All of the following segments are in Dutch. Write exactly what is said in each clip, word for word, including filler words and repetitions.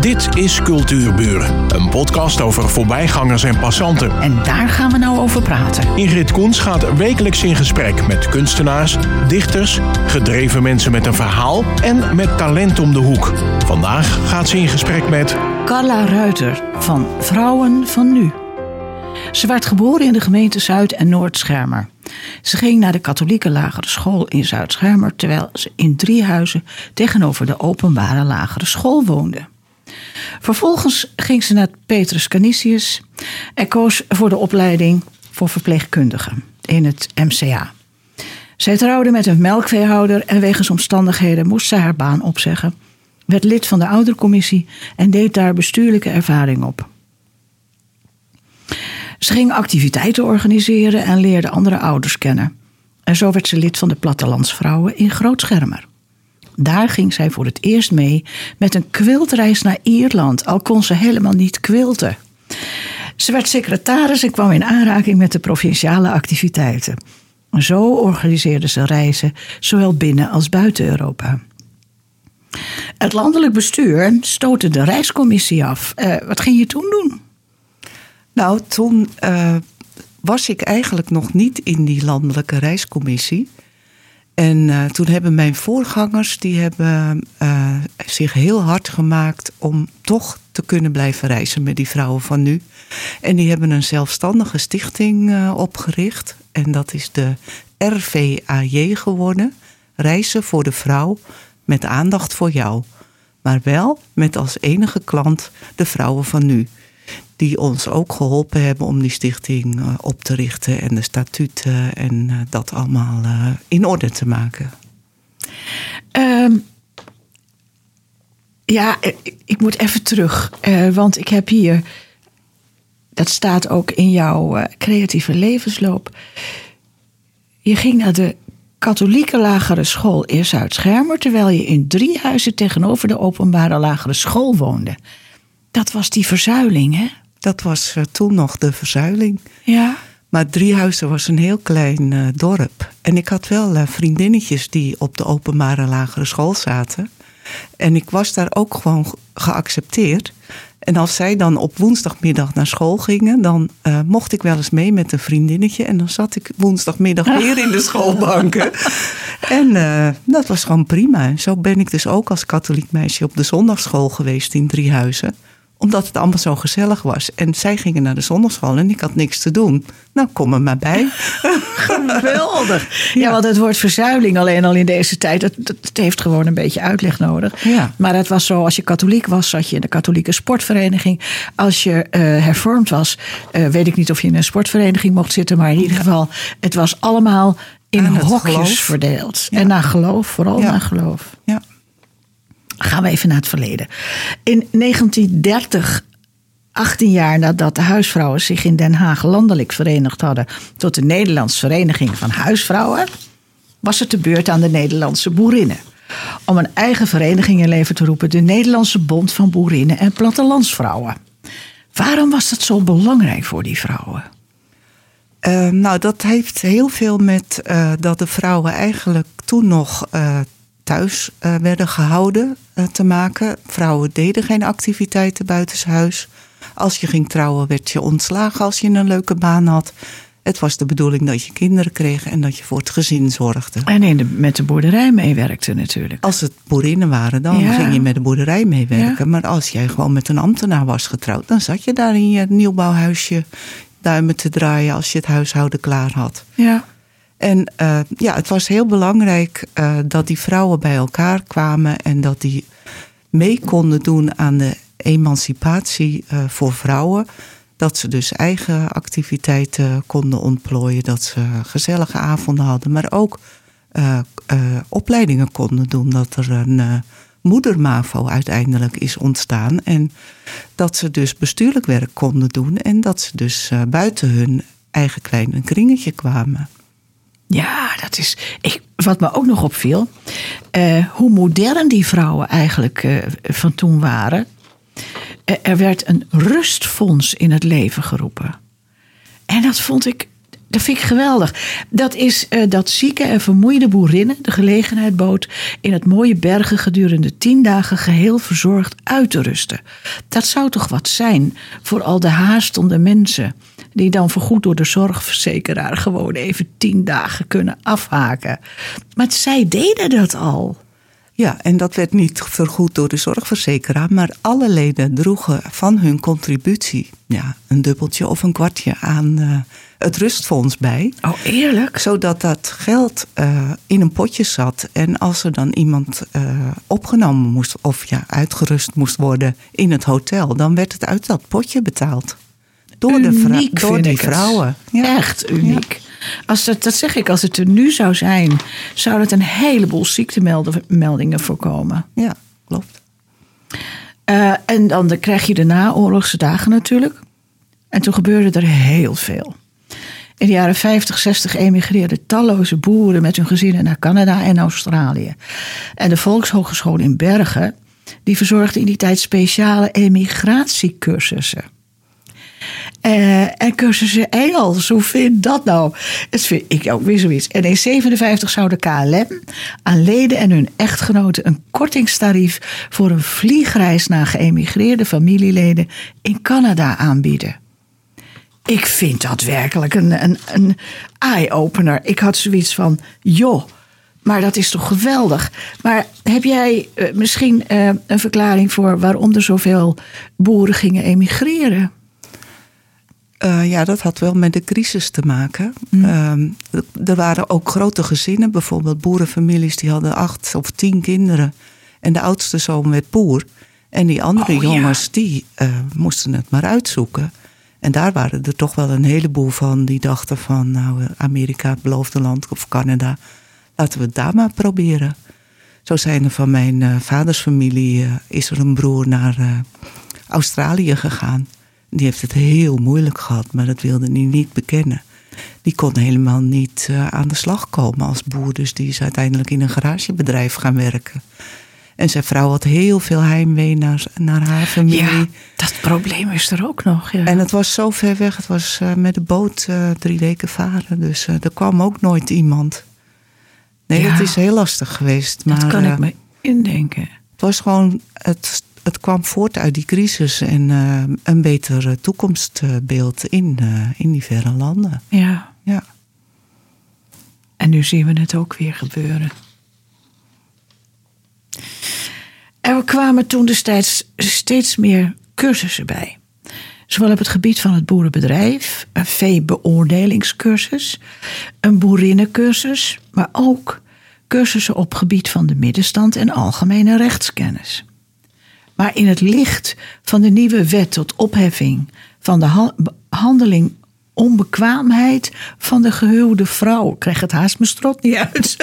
Dit is Cultuurburen, een podcast over voorbijgangers en passanten. En daar gaan we nou over praten. Ingrid Koens gaat wekelijks in gesprek met kunstenaars, dichters, gedreven mensen met een verhaal en met talent om de hoek. Vandaag gaat ze in gesprek met Carla Ruiter van Vrouwen van Nu. Ze werd geboren in de gemeente Zuid- en Noord-Schermer. Ze ging naar de katholieke lagere school in Zuid-Schermer, terwijl ze in Driehuizen tegenover de openbare lagere school woonde. Vervolgens ging ze naar Petrus Canisius en koos voor de opleiding voor verpleegkundigen in het M C A. Zij trouwde met een melkveehouder en wegens omstandigheden moest zij haar baan opzeggen, werd lid van de oudercommissie en deed daar bestuurlijke ervaring op. Ze ging activiteiten organiseren en leerde andere ouders kennen. En zo werd ze lid van de Plattelandsvrouwen in Groot-Schermer. Daar ging zij voor het eerst mee met een quiltreis naar Ierland, al kon ze helemaal niet quilten. Ze werd secretaris en kwam in aanraking met de provinciale activiteiten. Zo organiseerde ze reizen, zowel binnen als buiten Europa. Het landelijk bestuur stootte de reiscommissie af. Uh, wat ging je toen doen? Nou, toen uh, was ik eigenlijk nog niet in die landelijke reiscommissie. En uh, toen hebben mijn voorgangers, die hebben uh, zich heel hard gemaakt om toch te kunnen blijven reizen met die Vrouwen van Nu. En die hebben een zelfstandige stichting uh, opgericht. En dat is de R V A J geworden. Reizen voor de vrouw met aandacht voor jou. Maar wel met als enige klant de Vrouwen van Nu. Die ons ook geholpen hebben om die stichting uh, op te richten en de statuten en uh, dat allemaal uh, in orde te maken. Um, ja, ik, ik moet even terug, uh, want ik heb hier, dat staat ook in jouw uh, creatieve levensloop. Je ging naar de katholieke lagere school in Zuid-Schermer, terwijl je in Driehuizen tegenover de openbare lagere school woonde. Dat was die verzuiling, hè? Dat was uh, toen nog de verzuiling. Ja. Maar Driehuizen was een heel klein uh, dorp. En ik had wel uh, vriendinnetjes die op de openbare lagere school zaten. En ik was daar ook gewoon geaccepteerd. En als zij dan op woensdagmiddag naar school gingen, dan uh, mocht ik wel eens mee met een vriendinnetje. En dan zat ik woensdagmiddag weer in de schoolbanken. En uh, dat was gewoon prima. En zo ben ik dus ook als katholiek meisje op de zondagsschool geweest in Driehuizen. Omdat het allemaal zo gezellig was. En zij gingen naar de zondagschool en ik had niks te doen. Nou, kom er maar bij. Geweldig. Ja, ja, want het woord verzuiling alleen al in deze tijd, het, het heeft gewoon een beetje uitleg nodig. Ja. Maar het was zo, als je katholiek was, zat je in de katholieke sportvereniging. Als je uh, hervormd was, uh, weet ik niet of je in een sportvereniging mocht zitten. Maar in ieder geval, het was allemaal in hokjes geloof. verdeeld. Ja. En naar geloof, vooral ja. naar geloof. Ja. Gaan we even naar het verleden. In negentien dertig, achttien jaar nadat de huisvrouwen zich in Den Haag landelijk verenigd hadden tot de Nederlandse Vereniging van Huisvrouwen, was het de beurt aan de Nederlandse boerinnen om een eigen vereniging in leven te roepen, de Nederlandse Bond van Boerinnen en Plattelandsvrouwen. Waarom was dat zo belangrijk voor die vrouwen? Uh, nou, dat heeft heel veel met uh, dat de vrouwen eigenlijk toen nog uh, thuis uh, werden gehouden uh, te maken. Vrouwen deden geen activiteiten buitenshuis. Als je ging trouwen werd je ontslagen als je een leuke baan had. Het was de bedoeling dat je kinderen kreeg en dat je voor het gezin zorgde. En in de, met de boerderij meewerkte natuurlijk. Als het boerinnen waren, dan ja. ging je met de boerderij meewerken. Ja. Maar als jij gewoon met een ambtenaar was getrouwd, dan zat je daar in je nieuwbouwhuisje duimen te draaien als je het huishouden klaar had. Ja. En uh, ja, het was heel belangrijk uh, dat die vrouwen bij elkaar kwamen en dat die mee konden doen aan de emancipatie uh, voor vrouwen. Dat ze dus eigen activiteiten konden ontplooien, dat ze gezellige avonden hadden, maar ook uh, uh, opleidingen konden doen. Dat er een uh, moedermavo uiteindelijk is ontstaan en dat ze dus bestuurlijk werk konden doen en dat ze dus uh, buiten hun eigen kleine kringetje kwamen. Ja, dat is. Ik, wat me ook nog opviel, uh, hoe modern die vrouwen eigenlijk uh, van toen waren. Er werd een rustfonds in het leven geroepen. En dat vond ik, Dat vind ik geweldig. Dat is uh, dat zieke en vermoeide boerinnen de gelegenheid bood in het mooie Bergen gedurende tien dagen geheel verzorgd uit te rusten. Dat zou toch wat zijn voor al de haastende mensen die dan voorgoed door de zorgverzekeraar gewoon even tien dagen kunnen afhaken. Maar zij deden dat al. Ja, en dat werd niet vergoed door de zorgverzekeraar, maar alle leden droegen van hun contributie ja, een dubbeltje of een kwartje aan uh, het rustfonds bij. Oh, eerlijk? Zodat dat geld uh, in een potje zat. En als er dan iemand uh, opgenomen moest of ja, uitgerust moest worden in het hotel, dan werd het uit dat potje betaald. Door, de vrou- door die vrouwen. Ja. Echt uniek. Ja. Als dat, dat zeg ik, als het er nu zou zijn, zou dat een heleboel ziektemeldingen voorkomen. Ja, klopt. Uh, en dan, dan krijg je de naoorlogse dagen natuurlijk. En toen gebeurde er heel veel. In de jaren vijftig, zestig emigreerden talloze boeren met hun gezinnen naar Canada en Australië. En de Volkshogeschool in Bergen, die verzorgde in die tijd speciale emigratiecursussen. Uh, en cursussen Engels, hoe vind je dat nou? Dat vind ik ook weer zoiets. En in negentien zevenenvijftig zou de K L M aan leden en hun echtgenoten een kortingstarief voor een vliegreis naar geëmigreerde familieleden in Canada aanbieden. Ik vind dat werkelijk een, een, een eye-opener. Ik had zoiets van, joh, maar dat is toch geweldig. Maar heb jij uh, misschien uh, een verklaring voor waarom er zoveel boeren gingen emigreren? Uh, ja, dat had wel met de crisis te maken. Mm. Uh, er waren ook grote gezinnen, bijvoorbeeld boerenfamilies, die hadden acht of tien kinderen. En de oudste zoon werd boer. En die andere oh, jongens, ja. die uh, moesten het maar uitzoeken. En daar waren er toch wel een heleboel van die dachten van, nou, Amerika, het beloofde land of Canada, laten we het daar maar proberen. Zo zijn er van mijn uh, vaders familie, uh, is er een broer naar uh, Australië gegaan. Die heeft het heel moeilijk gehad, maar dat wilde hij niet bekennen. Die kon helemaal niet uh, aan de slag komen als boer. Dus die is uiteindelijk in een garagebedrijf gaan werken. En zijn vrouw had heel veel heimwee naar, naar haar familie. Ja, dat probleem is er ook nog. Ja. En het was zo ver weg. Het was uh, met de boot uh, drie weken varen. Dus uh, er kwam ook nooit iemand. Nee, ja. Het is heel lastig geweest. Maar, dat kan uh, ik me indenken. Het was gewoon... Het, Het kwam voort uit die crisis en uh, een beter toekomstbeeld in, uh, in die verre landen. Ja. ja. En nu zien we het ook weer gebeuren. Er kwamen toen destijds steeds meer cursussen bij. Zowel op het gebied van het boerenbedrijf, een veebeoordelingscursus, een boerinnencursus, maar ook cursussen op gebied van de middenstand en algemene rechtskennis. Maar in het licht van de nieuwe wet tot opheffing van de ha- handeling onbekwaamheid van de gehuwde vrouw. Ik krijg het haast mijn strot niet uit.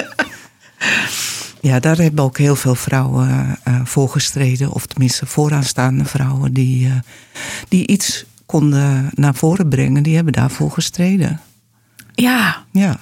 Ja, daar hebben ook heel veel vrouwen uh, voor gestreden. Of tenminste vooraanstaande vrouwen die, uh, die iets konden naar voren brengen. Die hebben daarvoor gestreden. Ja. Ja.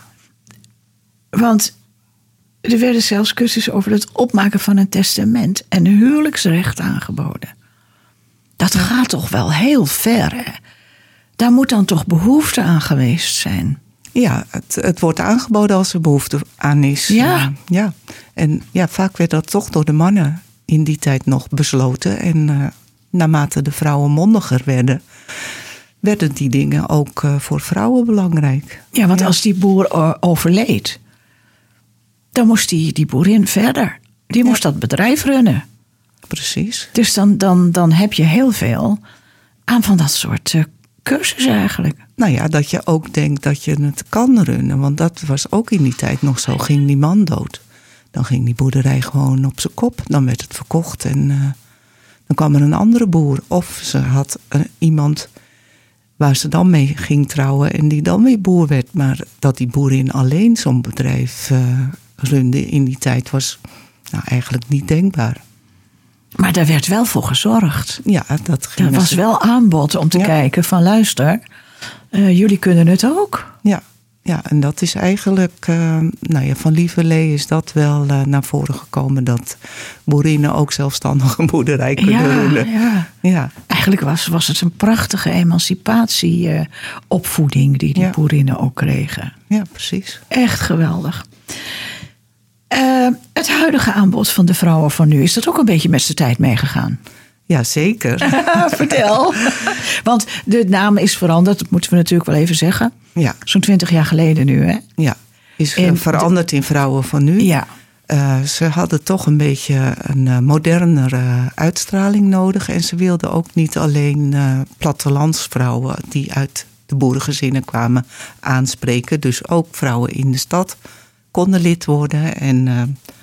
Want er werden zelfs cursussen over het opmaken van een testament en huwelijksrecht aangeboden. Dat gaat toch wel heel ver, hè? Daar moet dan toch behoefte aan geweest zijn? Ja, het, het wordt aangeboden als er behoefte aan is. Ja. Uh, ja. En ja, vaak werd dat toch door de mannen in die tijd nog besloten. En uh, naarmate de vrouwen mondiger werden, werden die dingen ook uh, voor vrouwen belangrijk. Ja, want ja. als die boer overleed, dan moest die, die boerin verder. Die moest ja. dat bedrijf runnen. Precies. Dus dan, dan, dan heb je heel veel aan van dat soort uh, cursussen eigenlijk. Nou ja, dat je ook denkt dat je het kan runnen. Want dat was ook in die tijd nog zo. Ging die man dood, dan ging die boerderij gewoon op zijn kop. Dan werd het verkocht en uh, dan kwam er een andere boer. Of ze had uh, iemand waar ze dan mee ging trouwen en die dan weer boer werd. Maar dat die boerin alleen zo'n bedrijf uh, runde in die tijd was nou, eigenlijk niet denkbaar. Maar daar werd wel voor gezorgd. Ja, dat ging. Er was wel aanbod om te ja. kijken van luister, uh, jullie kunnen het ook. Ja, ja en dat is eigenlijk, uh, nou ja, van lieverlee is dat wel uh, naar voren gekomen dat boerinnen ook zelfstandig een boerderij kunnen ja, runnen. Ja. Ja. Eigenlijk eigenlijk was, was het een prachtige emancipatieopvoeding uh, die die ja. boerinnen ook kregen. Ja, precies. Echt geweldig. Uh, het huidige aanbod van de vrouwen van nu, is dat ook een beetje met z'n tijd meegegaan? Ja, zeker. Vertel. Want de naam is veranderd, dat moeten we natuurlijk wel even zeggen. Ja. Zo'n twintig jaar geleden nu, hè? Ja, is en veranderd in Vrouwen van Nu. Ja. Uh, ze hadden toch een beetje een uh, modernere uitstraling nodig. En ze wilden ook niet alleen uh, plattelandsvrouwen die uit de boerengezinnen kwamen aanspreken. Dus ook vrouwen in de stad konden lid worden. En uh,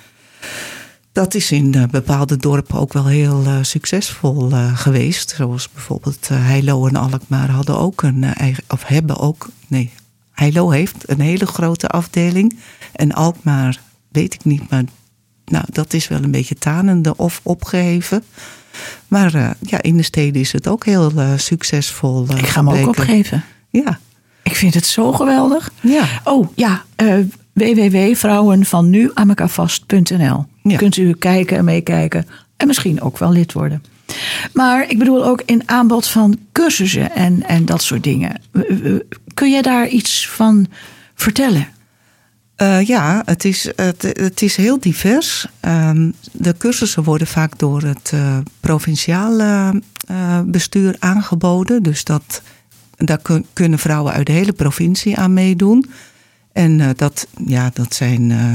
dat is in uh, bepaalde dorpen ook wel heel uh, succesvol uh, geweest. Zoals bijvoorbeeld uh, Heilo en Alkmaar hadden ook een uh, eigen, of hebben ook, nee, Heilo heeft een hele grote afdeling. En Alkmaar weet ik niet, maar nou, dat is wel een beetje tanende of opgeheven. Maar uh, ja, in de steden is het ook heel uh, succesvol. Uh, ik ga hem ook opgeven. Ja. Ik vind het zo geweldig. Ja. Oh ja, uh, w w w punt vrouwen van nu amekavast punt n l. Ja. Kunt u kijken en meekijken en misschien ook wel lid worden. Maar ik bedoel ook in aanbod van cursussen en, en dat soort dingen. Kun je daar iets van vertellen? Uh, ja, het is, het, het is heel divers. Um, de cursussen worden vaak door het uh, provinciale uh, bestuur aangeboden. Dus dat, daar kun, kunnen vrouwen uit de hele provincie aan meedoen. En uh, dat, ja, dat zijn uh,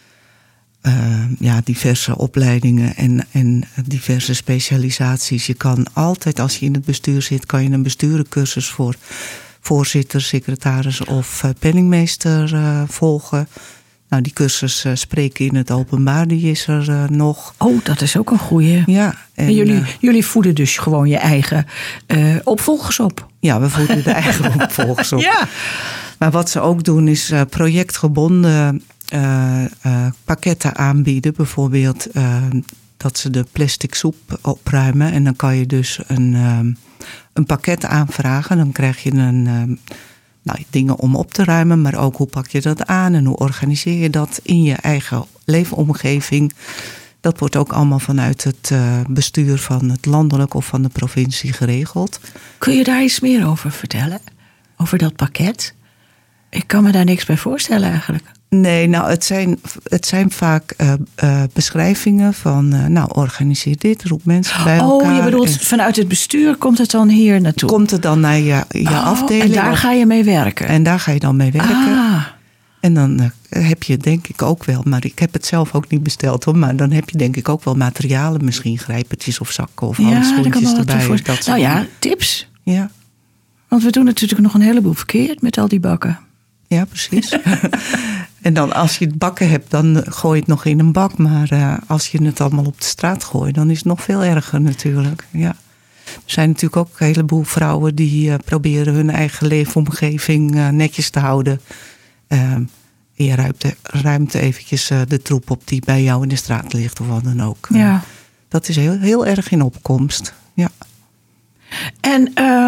uh, ja, diverse opleidingen en, en diverse specialisaties. Je kan altijd, als je in het bestuur zit, kan je een bestuurcursus voor voorzitter, secretaris of uh, penningmeester uh, volgen. Nou, die cursus uh, spreken in het openbaar, die is er uh, nog. Oh, dat is ook een goeie. Ja. En, en jullie, uh, jullie voeden dus gewoon je eigen uh, opvolgers op? Ja, we voeden de eigen opvolgers op. Ja. Maar wat ze ook doen is uh, projectgebonden uh, uh, pakketten aanbieden. Bijvoorbeeld uh, dat ze de plastic soep opruimen. En dan kan je dus een, um, een pakket aanvragen. Dan krijg je een, um, nou, dingen om op te ruimen. Maar ook hoe pak je dat aan en hoe organiseer je dat in je eigen leefomgeving. Dat wordt ook allemaal vanuit het uh, bestuur van het landelijk of van de provincie geregeld. Kun je daar iets meer over vertellen? Over dat pakket? Ik kan me daar niks bij voorstellen eigenlijk. Nee, nou het zijn, het zijn vaak uh, uh, beschrijvingen van, uh, nou organiseer dit, roep mensen bij elkaar. Oh, je bedoelt en vanuit het bestuur komt het dan hier naartoe? Komt het dan naar je, je oh, afdeling. En daar of, ga je mee werken? En daar ga je dan mee werken. Ah. En dan uh, heb je denk ik ook wel, maar ik heb het zelf ook niet besteld hoor. Maar dan heb je denk ik ook wel materialen, misschien grijpertjes of zakken of handschoentjes ja, erbij. Voor... Dat nou ja, tips. Ja. Want we doen natuurlijk nog een heleboel verkeerd met al die bakken. Ja, precies. En dan als je het bakken hebt, dan gooi je het nog in een bak. Maar uh, als je het allemaal op de straat gooit, dan is het nog veel erger natuurlijk. Ja. Er zijn natuurlijk ook een heleboel vrouwen die uh, proberen hun eigen leefomgeving uh, netjes te houden. Uh, je ruimt, ruimt eventjes uh, de troep op die bij jou in de straat ligt of wat dan ook. Uh, ja. Dat is heel, heel erg in opkomst. Ja. En uh,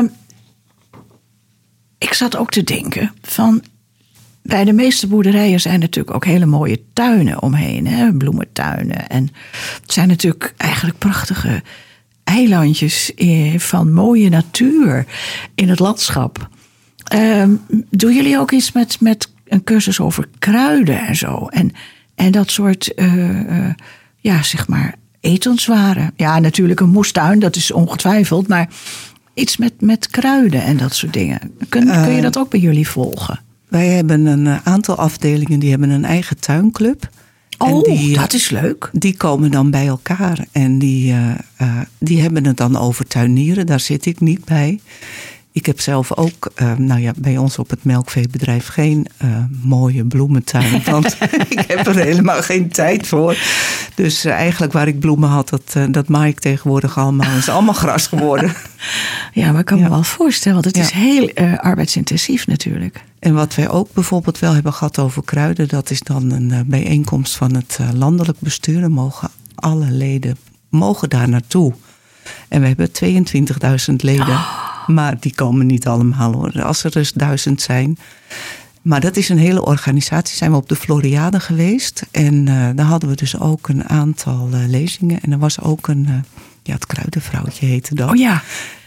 ik zat ook te denken van, bij de meeste boerderijen zijn natuurlijk ook hele mooie tuinen omheen. Hè? Bloementuinen. En het zijn natuurlijk eigenlijk prachtige eilandjes van mooie natuur in het landschap. Uh, doen jullie ook iets met, met een cursus over kruiden en zo? En, en dat soort, uh, uh, ja, zeg maar, etenswaren. Ja, natuurlijk een moestuin, dat is ongetwijfeld. Maar iets met, met kruiden en dat soort dingen. Kun, uh, kun je dat ook bij jullie volgen? Wij hebben een aantal afdelingen die hebben een eigen tuinclub. Oh, en die, dat is leuk. Die komen dan bij elkaar en die, uh, uh, die hebben het dan over tuinieren. Daar zit ik niet bij. Ik heb zelf ook, uh, nou ja, bij ons op het melkveebedrijf geen uh, mooie bloementuin. Want ik heb er helemaal geen tijd voor. Dus uh, eigenlijk waar ik bloemen had, dat, uh, dat maai ik tegenwoordig allemaal. Het is allemaal gras geworden. Ja, maar ik kan ja. me wel voorstellen, want het ja. is heel uh, arbeidsintensief natuurlijk. En wat wij ook bijvoorbeeld wel hebben gehad over kruiden, dat is dan een uh, bijeenkomst van het uh, landelijk bestuur. Dan mogen alle leden mogen daar naartoe. En we hebben tweeëntwintigduizend leden. Oh. Maar die komen niet allemaal hoor. Als er dus duizend zijn. Maar dat is een hele organisatie. Zijn we op de Floriade geweest. En uh, daar hadden we dus ook een aantal uh, lezingen. En er was ook een, uh, ja, het kruidenvrouwtje heette dat. Oh ja.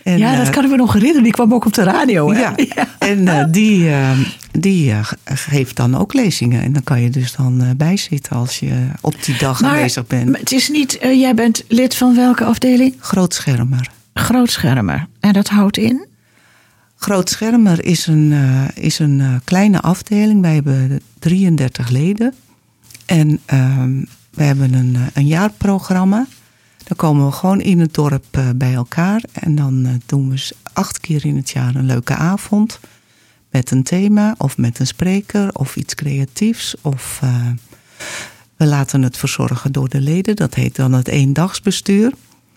En, ja, dat kan ik me nog herinneren. Die kwam ook op de radio. Hè? Ja, ja. en uh, die, uh, die uh, geeft dan ook lezingen. En dan kan je dus dan uh, bijzitten als je op die dag maar, aanwezig bent. Maar het is niet, uh, jij bent lid van welke afdeling? Grootschermer. Grootschermer. En dat houdt in? Grootschermer is een, uh, is een uh, kleine afdeling. Wij hebben drieëndertig leden. En uh, we hebben een, uh, een jaarprogramma. Dan komen we gewoon in het dorp uh, bij elkaar. En dan uh, doen we acht keer in het jaar een leuke avond. Met een thema of met een spreker of iets creatiefs. Of uh, we laten het verzorgen door de leden. Dat heet dan het eendagsbestuur.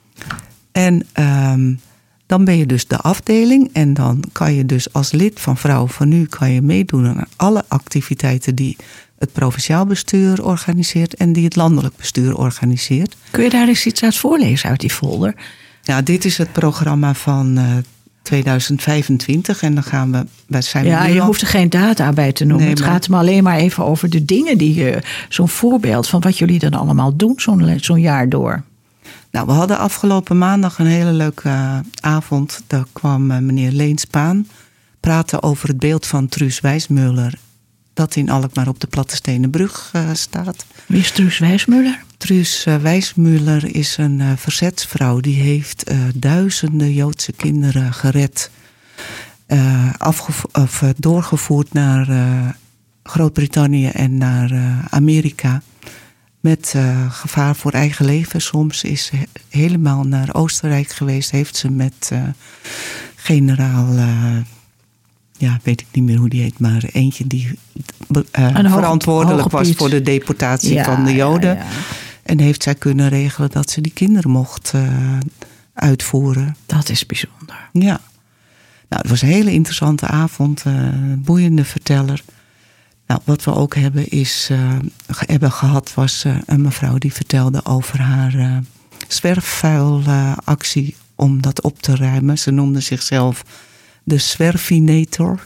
En uh, dan ben je dus de afdeling. En dan kan je dus als lid van Vrouwen van Nu kan je meedoen aan alle activiteiten die het provinciaal bestuur organiseert en die het landelijk bestuur organiseert. Kun je daar eens iets uit voorlezen uit die folder? Ja, dit is het programma van uh, tweeduizend vijfentwintig en dan gaan we... we zijn ja, we je al... hoeft er geen data bij te noemen. Nee, het maar... gaat me alleen maar even over de dingen die je... Zo'n voorbeeld van wat jullie dan allemaal doen zo'n, zo'n jaar door. Nou, we hadden afgelopen maandag een hele leuke uh, avond. Daar kwam uh, meneer Leen Spaan praten over het beeld van Truus Wijsmuller, dat in Alkmaar op de Platte Stenen Brug uh, staat. Wie is Truus Wijsmuller? Truus uh, Wijsmuller is een uh, verzetsvrouw. Die heeft uh, duizenden Joodse kinderen gered. Uh, afgevo- of, uh, doorgevoerd naar uh, Groot-Brittannië en naar uh, Amerika. Met uh, gevaar voor eigen leven. Soms is ze helemaal naar Oostenrijk geweest. Heeft ze met uh, generaal... Uh, Ja, weet ik niet meer hoe die heet, maar eentje die uh, verantwoordelijk hoge, hoge was voor de deportatie ja, van de Joden. Ja, ja. En heeft zij kunnen regelen dat ze die kinderen mocht uh, uitvoeren. Dat is bijzonder. Ja. Nou, het was een hele interessante avond, uh, een boeiende verteller. Nou, wat we ook hebben, is, uh, hebben gehad was uh, een mevrouw die vertelde over haar uh, zwerfvuilactie uh, om dat op te ruimen. Ze noemde zichzelf de Zwerfinator.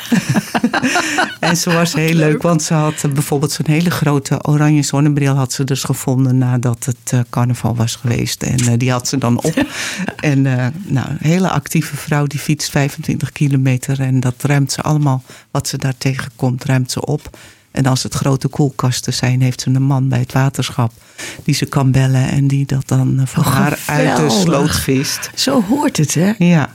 En ze was heel leuk, leuk, want ze had uh, bijvoorbeeld zo'n hele grote oranje zonnebril had ze dus gevonden nadat het uh, carnaval was geweest. En uh, die had ze dan op. En uh, nou, een hele actieve vrouw die fietst vijfentwintig kilometer en dat ruimt ze allemaal, wat ze daar tegenkomt, ruimt ze op. En als het grote koelkasten zijn, heeft ze een man bij het waterschap die ze kan bellen en die dat dan uh, voor oh, haar uit de sloot vist. Zo hoort het, hè? Ja.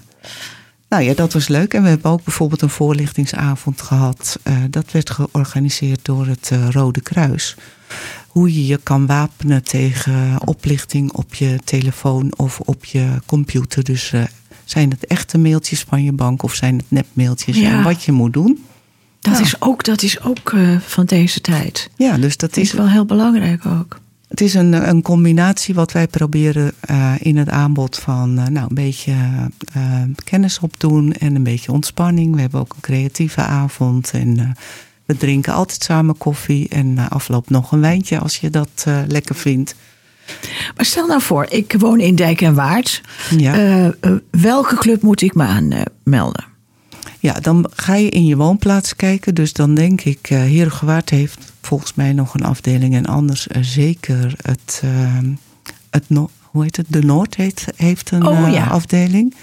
Nou ja, dat was leuk. En we hebben ook bijvoorbeeld een voorlichtingsavond gehad. Uh, dat werd georganiseerd door het uh, Rode Kruis. Hoe je je kan wapenen tegen oplichting op je telefoon of op je computer. Dus uh, zijn het echte mailtjes van je bank of zijn het nepmailtjes? Ja. En wat je moet doen. Dat, nou. is ook, dat is ook uh, van deze tijd. Ja, dus dat, dat is, is wel heel belangrijk ook. Het is een, een combinatie wat wij proberen uh, in het aanbod van uh, nou, een beetje uh, kennis opdoen en een beetje ontspanning. We hebben ook een creatieve avond en uh, we drinken altijd samen koffie en na afloop nog een wijntje als je dat uh, lekker vindt. Maar stel nou voor, ik woon in Dijk en Waard. Ja. Uh, uh, welke club moet ik me aanmelden? Uh, Ja, dan ga je in je woonplaats kijken. Dus dan denk ik, uh, Heerhugowaard heeft volgens mij nog een afdeling. En anders uh, zeker het, uh, het no- hoe heet het? De Noord heet, heeft een oh, uh, ja. afdeling.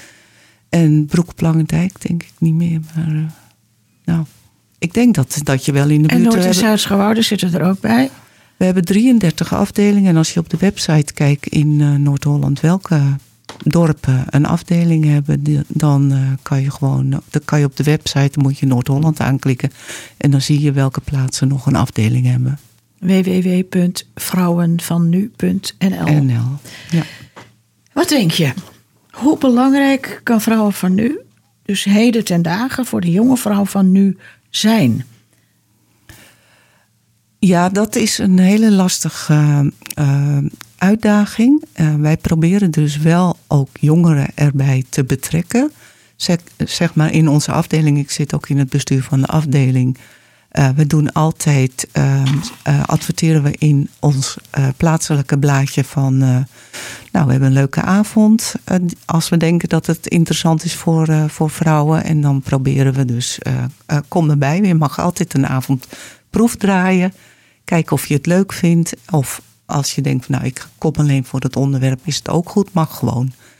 En Broek op Langendijk denk ik niet meer. Maar uh, nou, ik denk dat, dat je wel in de buurt... En Noord- en Zuid-Schouwoude zitten er ook bij? We hebben drieëndertig afdelingen. En als je op de website kijkt in uh, Noord-Holland welke dorpen een afdeling hebben, dan uh, kan je gewoon, dan kan je op de website, dan moet je Noord-Holland aanklikken en dan zie je welke plaatsen nog een afdeling hebben. w w w punt vrouwen van nu punt n l N L, ja. Wat denk je? Hoe belangrijk kan Vrouwen van Nu, dus heden ten dagen, voor de jonge vrouw van nu zijn? Ja, dat is een hele lastige uh, uitdaging. Uh, wij proberen dus wel ook jongeren erbij te betrekken. Zeg, zeg maar in onze afdeling, ik zit ook in het bestuur van de afdeling. Uh, we doen altijd, uh, uh, adverteren we in ons uh, plaatselijke blaadje van, uh, nou, we hebben een leuke avond. Uh, als we denken dat het interessant is voor, uh, voor vrouwen. En dan proberen we dus, uh, uh, kom erbij. Je mag altijd een avond proefdraaien. Kijken of je het leuk vindt. Of als je denkt, nou, ik kom alleen voor het onderwerp, is het ook goed, mag gewoon.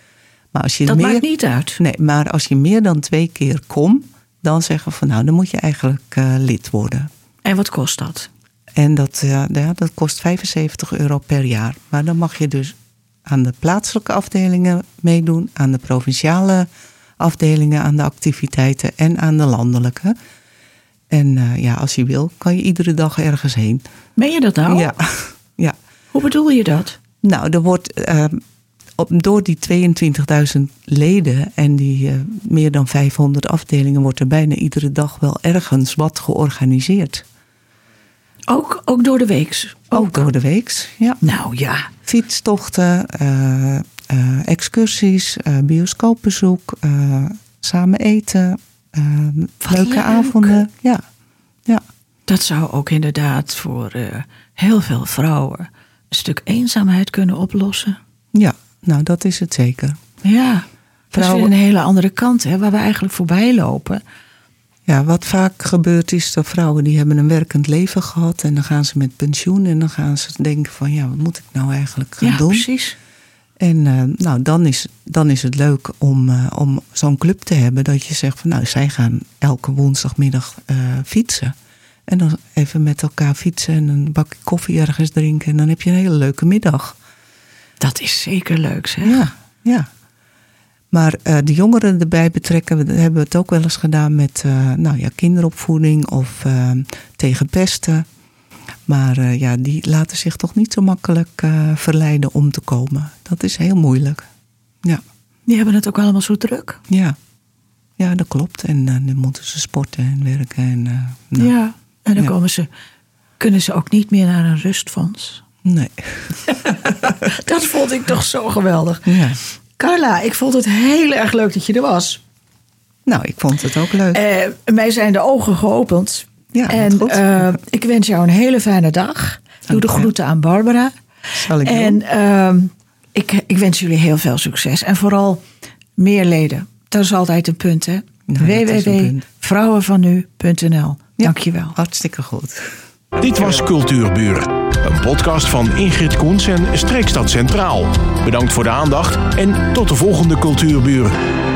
Maar als je Dat meer, maakt niet uit. Nee, maar als je meer dan twee keer komt, dan zeggen we van nou, dan moet je eigenlijk uh, lid worden. En wat kost dat? En dat, uh, ja, dat kost vijfenzeventig euro per jaar. Maar dan mag je dus aan de plaatselijke afdelingen meedoen, aan de provinciale afdelingen, aan de activiteiten en aan de landelijke. En uh, ja, als je wil, kan je iedere dag ergens heen. Meen je dat nou? Ja. ja. Hoe bedoel je dat? Nou, er wordt uh, op, door die tweeëntwintigduizend leden en die uh, meer dan vijfhonderd afdelingen wordt er bijna iedere dag wel ergens wat georganiseerd. Ook, ook door de weeks? Ook, ook door de weeks, ja. Nou ja. Fietstochten, uh, uh, excursies, uh, bioscoopbezoek, uh, samen eten, uh, leuke leuk. avonden. Ja. ja. Dat zou ook inderdaad voor uh, heel veel vrouwen een stuk eenzaamheid kunnen oplossen. Ja, nou dat is het zeker. Ja, dat is weer een hele andere kant, hè, waar we eigenlijk voorbij lopen. Ja, wat vaak gebeurt is dat vrouwen die hebben een werkend leven gehad en dan gaan ze met pensioen en dan gaan ze denken van ja, wat moet ik nou eigenlijk gaan ja, doen? Precies. En uh, nou, dan is, dan is het leuk om, uh, om zo'n club te hebben dat je zegt van nou, zij gaan elke woensdagmiddag uh, fietsen. En dan even met elkaar fietsen en een bakje koffie ergens drinken en dan heb je een hele leuke middag. Dat is zeker leuk, zeg. Ja, ja. Maar uh, de jongeren erbij betrekken, we hebben het ook wel eens gedaan met uh, nou ja, kinderopvoeding of uh, tegen pesten. Maar uh, ja, die laten zich toch niet zo makkelijk uh, verleiden om te komen. Dat is heel moeilijk. Ja. Die hebben het ook allemaal zo druk. Ja, ja dat klopt. En uh, dan moeten ze sporten en werken. En, uh, nou, ja, en dan ja. komen ze, kunnen ze ook niet meer naar een rustfonds. Nee. Dat vond ik toch zo geweldig. Ja. Carla, ik vond het heel erg leuk dat je er was. Nou, ik vond het ook leuk. Uh, mij zijn de ogen geopend. Ja, en goed. Uh, ik wens jou een hele fijne dag. Doe de groeten aan Barbara. Zal ik en doen. Uh, ik, ik wens jullie heel veel succes. En vooral meer leden. Dat is altijd een punt, hè? Nou, w w w punt vrouwen van nu punt n l. Ja, Dank je wel. Hartstikke goed. Dit was Cultuurburen, een podcast van Ingrid Koens en Streekstad Centraal. Bedankt voor de aandacht en tot de volgende Cultuurburen.